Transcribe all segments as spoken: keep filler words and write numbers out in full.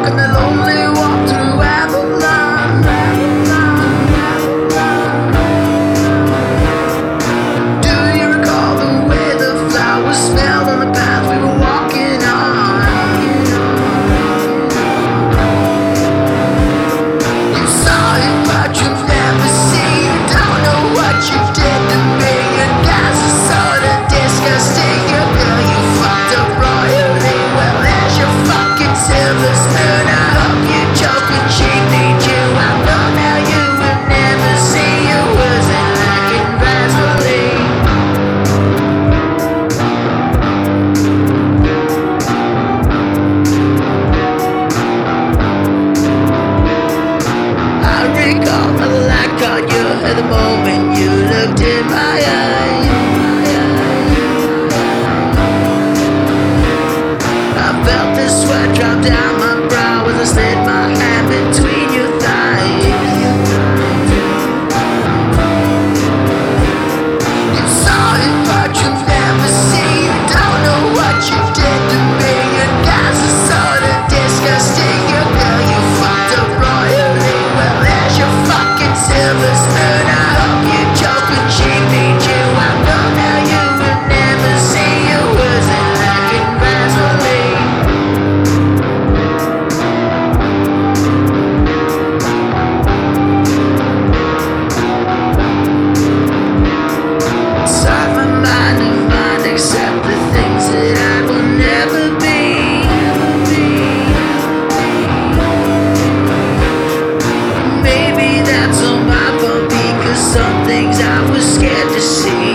and the lonely walk through Avalon. Do you recall the way the flowers smelled on the path we were walking on? You saw it, but you never see. You don't know what you did to me. And that's the sort of disgusting. You feel you fucked up royally. Well, there's your fucking silver spoon. I hope you choke when she needs you. I know now you will never see. You wasn't like in Vaseline. I recall the light caught you at the moment you looked in my eyes. I felt the sweat drop down my brow as I slid my hand between your thighs. You saw it, but you never see. You don't know what you did to me. And that's the sort of disgusting. You feel you fucked up royally. Well, there's your fucking silver spoon. I hope you choke when she needs you. I know now you will never see. You wasn't like in Vaseline. Inside my mind and mind accept the things that I will never be. Maybe that's all my fault because some things I was scared to see.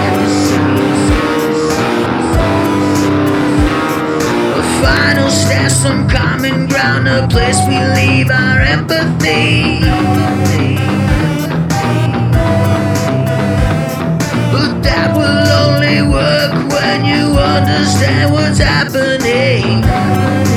A final step, some common ground, a place we leave our empathy. But that will only work when you understand what's happening.